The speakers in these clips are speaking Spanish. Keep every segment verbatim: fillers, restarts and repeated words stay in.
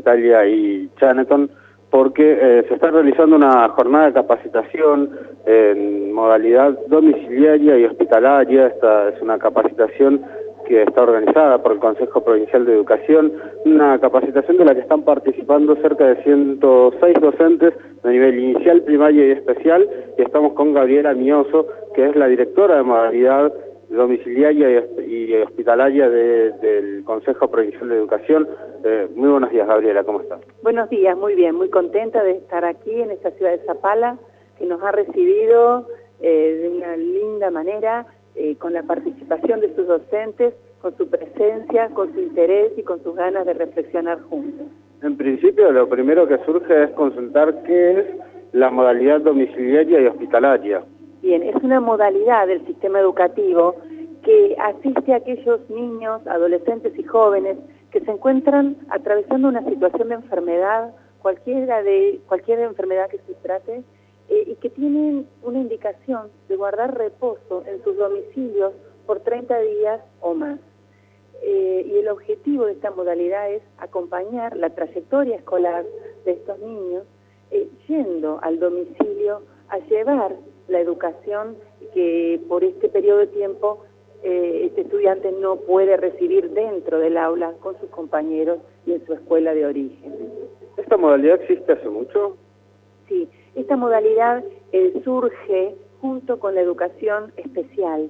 Italia y Chinatown, porque eh, se está realizando una jornada de capacitación en modalidad domiciliaria y hospitalaria. Esta es una capacitación que está organizada por el Consejo Provincial de Educación, una capacitación de la que están participando cerca de ciento seis docentes de nivel inicial, primaria y especial, y estamos con Gabriela Mioso, que es la directora de modalidad domiciliaria y hospitalaria de, del Consejo Provincial de Educación. Eh, muy buenos días, Gabriela, ¿cómo estás? Buenos días, muy bien, muy contenta de estar aquí en esta ciudad de Zapala, que nos ha recibido eh, de una linda manera, eh, con la participación de sus docentes, con su presencia, con su interés y con sus ganas de reflexionar juntos. En principio, lo primero que surge es consultar qué es la modalidad domiciliaria y hospitalaria. Bien, es una modalidad del sistema educativo que asiste a aquellos niños, adolescentes y jóvenes que se encuentran atravesando una situación de enfermedad, cualquiera de cualquier enfermedad que se trate, eh, y que tienen una indicación de guardar reposo en sus domicilios por treinta días o más. Eh, y el objetivo de esta modalidad es acompañar la trayectoria escolar de estos niños, eh, yendo al domicilio a llevar la educación que por este periodo de tiempo eh, este estudiante no puede recibir dentro del aula con sus compañeros y en su escuela de origen. ¿Esta modalidad existe hace mucho? Sí, esta modalidad eh, surge junto con la educación especial.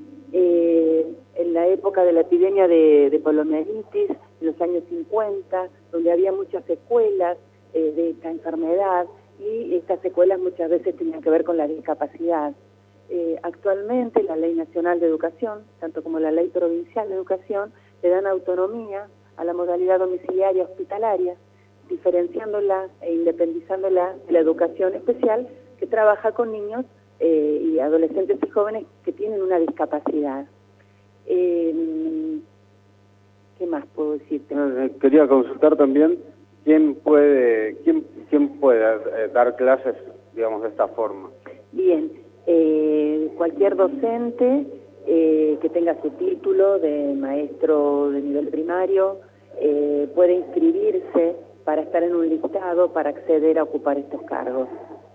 Eh, en la época de la epidemia de, de poliomielitis, en los años cincuenta, donde había muchas secuelas eh, de esta enfermedad, y estas secuelas muchas veces tenían que ver con la discapacidad. Eh, actualmente la Ley Nacional de Educación, tanto como la Ley Provincial de Educación, le dan autonomía a la modalidad domiciliaria hospitalaria, diferenciándola e independizándola de la educación especial, que trabaja con niños eh, y adolescentes y jóvenes que tienen una discapacidad. Eh, ¿Qué más puedo decirte? Eh, quería consultar también quién puede, quién, quién puede eh, dar clases, digamos, de esta forma. Bien, eh, cualquier docente eh, que tenga su título de maestro de nivel primario eh, puede inscribirse para estar en un listado para acceder a ocupar estos cargos.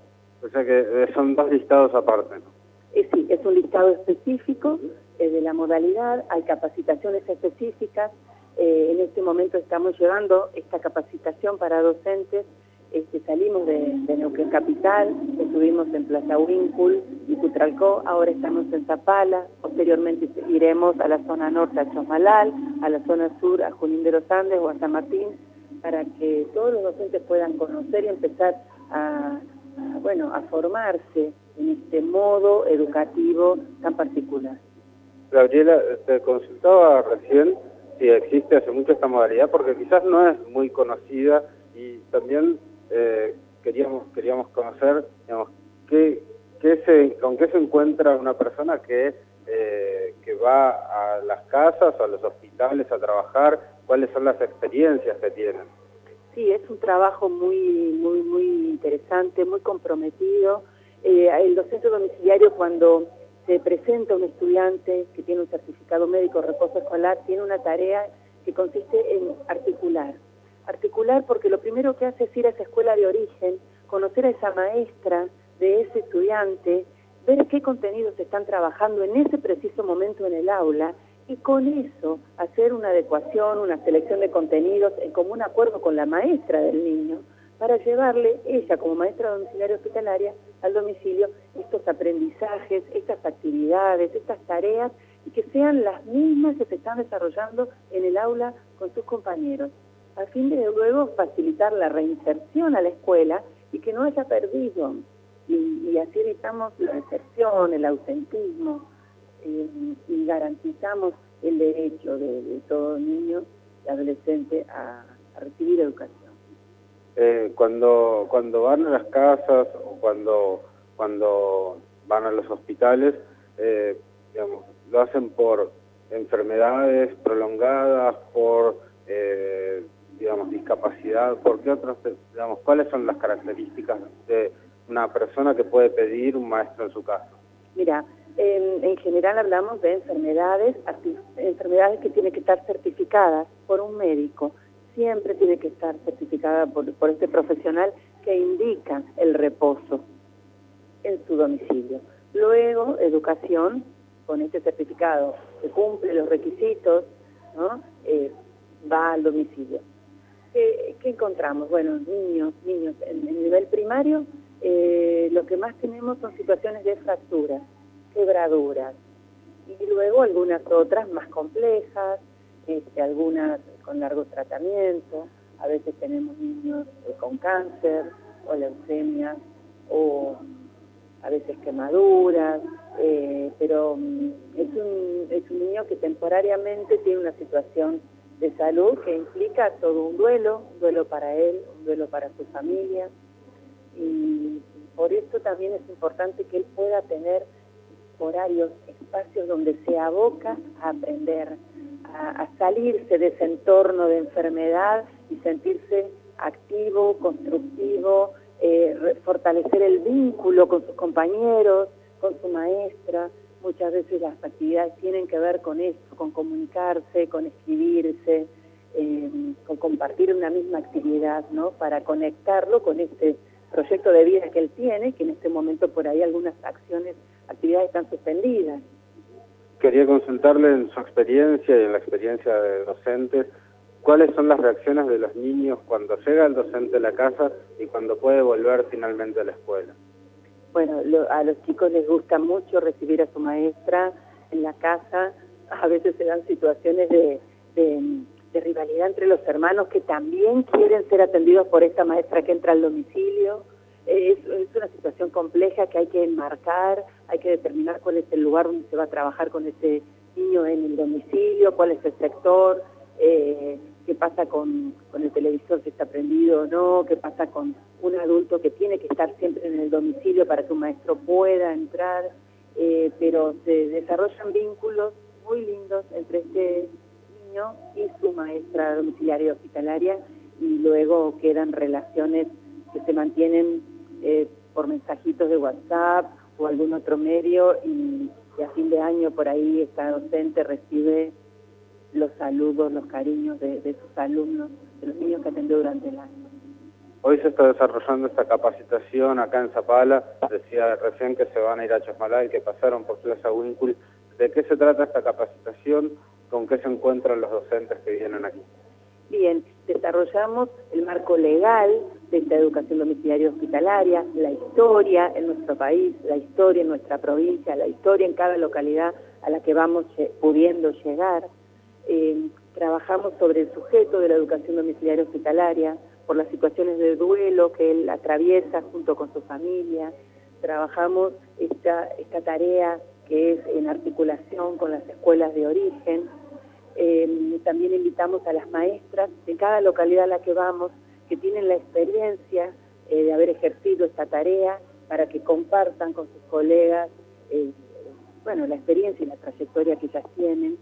O sea que eh, son dos listados aparte, ¿no? Eh, sí, es un listado específico eh, de la modalidad, hay capacitaciones específicas. Eh, en este momento estamos llevando esta capacitación para docentes. Este, salimos de, de Neuquén Capital, estuvimos en Plaza Huíncul y Cutralcó, ahora estamos en Zapala, posteriormente iremos a la zona norte a Chosmalal, a la zona sur a Junín de los Andes o a San Martín, para que todos los docentes puedan conocer y empezar a, a, bueno, a formarse en este modo educativo tan particular. Gabriela, te consultaba recién si existe hace mucho esta modalidad, porque quizás no es muy conocida, y también eh, queríamos queríamos conocer, digamos, qué, qué se, con qué se encuentra una persona que, eh, que va a las casas o a los hospitales a trabajar, cuáles son las experiencias que tienen. Sí, es un trabajo muy, muy, muy interesante, muy comprometido. Eh, el docente domiciliario, cuando se presenta un estudiante que tiene un certificado médico de reposo escolar, tiene una tarea que consiste en articular. Articular porque lo primero que hace es ir a esa escuela de origen, conocer a esa maestra de ese estudiante, ver qué contenidos se están trabajando en ese preciso momento en el aula, y con eso hacer una adecuación, una selección de contenidos en común acuerdo con la maestra del niño, para llevarle, ella como maestra domiciliaria hospitalaria, al domicilio estos aprendizajes, estas actividades, estas tareas, y que sean las mismas que se están desarrollando en el aula con sus compañeros, a fin de luego facilitar la reinserción a la escuela y que no haya perdido, y, y así evitamos la deserción, el ausentismo, eh, y garantizamos el derecho de, de todo niño y adolescente a, a recibir educación. Eh, cuando cuando van a las casas o cuando cuando van a los hospitales, eh, digamos, lo hacen por enfermedades prolongadas, por eh, digamos discapacidad. ¿Por qué otros, digamos, cuáles son las características de una persona que puede pedir un maestro en su casa? Mira, en, en general hablamos de enfermedades, enfermedades que tienen que estar certificadas por un médico. siempre tiene que estar certificada por, por este profesional que indica el reposo en su domicilio. Luego, educación, con este certificado que cumple los requisitos, ¿no? eh, va al domicilio. ¿Qué, ¿Qué encontramos? Bueno, niños, niños, en el nivel primario, eh, lo que más tenemos son situaciones de fracturas, quebraduras, y luego algunas otras más complejas, este, algunas con largo tratamiento. A veces tenemos niños eh, con cáncer o leucemia, o a veces quemaduras, eh, pero um, es, un, es un niño que temporariamente tiene una situación de salud que implica todo un duelo, un duelo para él, un duelo para su familia, y por eso también es importante que él pueda tener horarios, espacios donde se aboca a aprender, a, a salirse de ese entorno de enfermedad y sentirse activo, constructivo, eh, fortalecer el vínculo con sus compañeros, con su maestra. Muchas veces las actividades tienen que ver con esto, con comunicarse, con escribirse, eh, con compartir una misma actividad, ¿no? Para conectarlo con este proyecto de vida que él tiene, que en este momento por ahí algunas acciones, actividades están suspendidas. Quería consultarle en su experiencia y en la experiencia de docentes, ¿cuáles son las reacciones de los niños cuando llega el docente a la casa y cuando puede volver finalmente a la escuela? Bueno, lo, a los chicos les gusta mucho recibir a su maestra en la casa. A veces se dan situaciones de, de, de rivalidad entre los hermanos que también quieren ser atendidos por esta maestra que entra al domicilio. Es, es una situación compleja que hay que enmarcar, hay que determinar cuál es el lugar donde se va a trabajar con ese niño en el domicilio, cuál es el sector, eh, qué pasa con, con el televisor, si está prendido o no, qué pasa con un adulto que tiene que estar siempre en el domicilio para que un maestro pueda entrar, eh, pero se desarrollan vínculos muy lindos entre este niño y su maestra domiciliaria hospitalaria, y luego quedan relaciones que se mantienen eh, por mensajitos de WhatsApp o algún otro medio, y, y a fin de año por ahí esta docente recibe los saludos, los cariños de, de sus alumnos, de los niños que atendió durante el año. Hoy se está desarrollando esta capacitación acá en Zapala, decía recién que se van a ir a Chasmalal, que pasaron por Plaza Winkle. ¿De qué se trata esta capacitación? ¿Con qué se encuentran los docentes que vienen aquí? Bien, desarrollamos el marco legal de esta educación domiciliaria hospitalaria, la historia en nuestro país, la historia en nuestra provincia, la historia en cada localidad a la que vamos pudiendo llegar. Eh, trabajamos sobre el sujeto de la educación domiciliaria hospitalaria, por las situaciones de duelo que él atraviesa junto con su familia. Trabajamos esta, esta tarea que es en articulación con las escuelas de origen. Eh, también invitamos a las maestras de cada localidad a la que vamos, que tienen la experiencia eh, de haber ejercido esta tarea, para que compartan con sus colegas eh, bueno, la experiencia y la trayectoria que ellas tienen.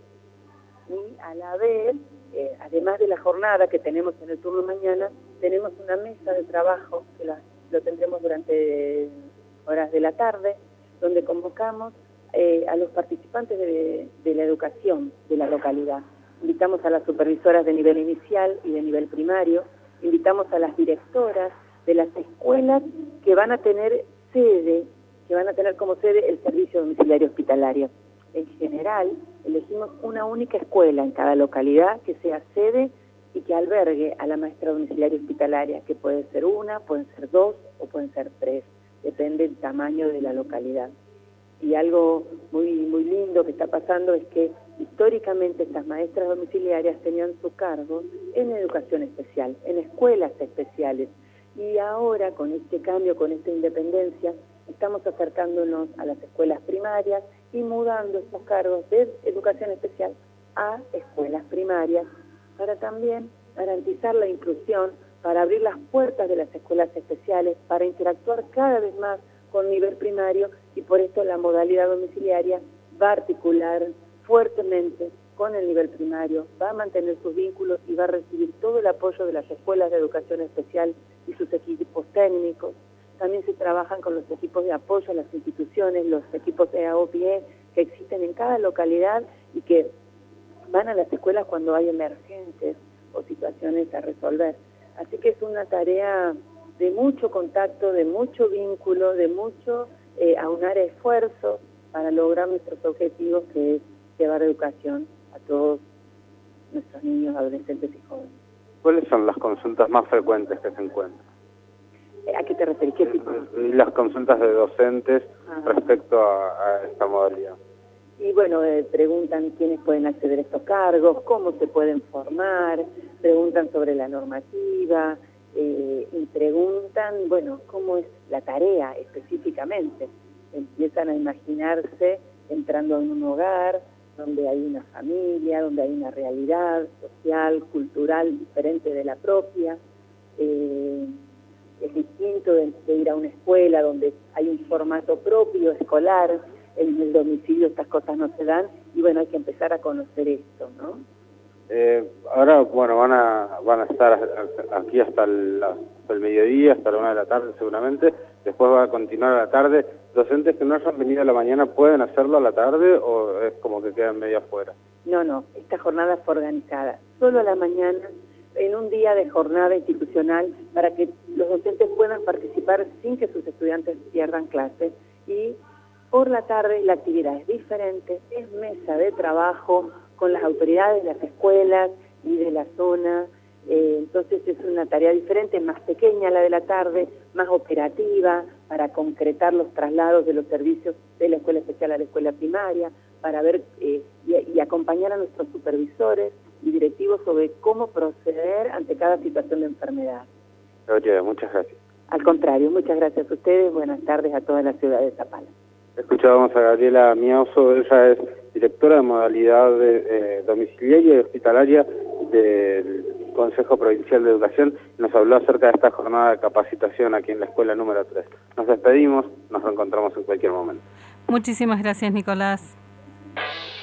Y a la vez, eh, además de la jornada que tenemos en el turno mañana, tenemos una mesa de trabajo que la, lo tendremos durante horas de la tarde, donde convocamos eh, a los participantes de, de la educación de la localidad. Invitamos a las supervisoras de nivel inicial y de nivel primario, invitamos a las directoras de las escuelas que van a tener sede, que van a tener como sede el servicio domiciliario hospitalario. En general, elegimos una única escuela en cada localidad que sea sede y que albergue a la maestra domiciliaria hospitalaria, que puede ser una, pueden ser dos o pueden ser tres, depende del tamaño de la localidad. Y algo muy, muy lindo que está pasando es que históricamente estas maestras domiciliarias tenían su cargo en educación especial, en escuelas especiales, y ahora con este cambio, con esta independencia, estamos acercándonos a las escuelas primarias y mudando estos cargos de educación especial a escuelas primarias, para también garantizar la inclusión, para abrir las puertas de las escuelas especiales, para interactuar cada vez más con nivel primario, y por esto la modalidad domiciliaria va a articular fuertemente con el nivel primario, va a mantener sus vínculos y va a recibir todo el apoyo de las escuelas de educación especial y sus equipos técnicos. También se trabajan con los equipos de apoyo a las instituciones, los equipos E A O P I E que existen en cada localidad y que van a las escuelas cuando hay emergentes, o situaciones a resolver. Así que es una tarea de mucho contacto, de mucho vínculo, de mucho eh, aunar esfuerzos para lograr nuestros objetivos, que es llevar educación a todos nuestros niños, adolescentes y jóvenes. ¿Cuáles son las consultas más frecuentes que se encuentran? ¿A qué te referís? ¿Qué tipo? Las consultas de docentes Ajá. respecto a, a esta modalidad. Y bueno, eh, preguntan quiénes pueden acceder a estos cargos, cómo se pueden formar, preguntan sobre la normativa, eh, y preguntan, bueno, cómo es la tarea específicamente. Empiezan a imaginarse entrando en un hogar donde hay una familia, donde hay una realidad social, cultural diferente de la propia. Eh, es distinto de, de ir a una escuela donde hay un formato propio escolar. En el domicilio estas cosas no se dan, y bueno, hay que empezar a conocer esto, ¿no? Eh, ahora, bueno, van a van a estar aquí hasta el, hasta el mediodía, hasta la una de la tarde seguramente, después va a continuar a la tarde. ¿Docentes que no hayan venido a la mañana pueden hacerlo a la tarde o es como que quedan medio afuera? No, no, esta jornada fue organizada solo a la mañana, en un día de jornada institucional, para que los docentes puedan participar sin que sus estudiantes pierdan clases, y por la tarde la actividad es diferente, es mesa de trabajo con las autoridades de las escuelas y de la zona, eh, entonces es una tarea diferente, más pequeña la de la tarde, más operativa, para concretar los traslados de los servicios de la escuela especial a la escuela primaria, para ver eh, y, y acompañar a nuestros supervisores y directivos sobre cómo proceder ante cada situación de enfermedad. Oye, muchas gracias. Al contrario, muchas gracias a ustedes, buenas tardes a toda la ciudad de Zapala. Escuchábamos a Gabriela Miauso, ella es directora de modalidad de, eh, domiciliaria y hospitalaria del Consejo Provincial de Educación, nos habló acerca de esta jornada de capacitación aquí en la escuela número tres. Nos despedimos, nos reencontramos en cualquier momento. Muchísimas gracias, Nicolás.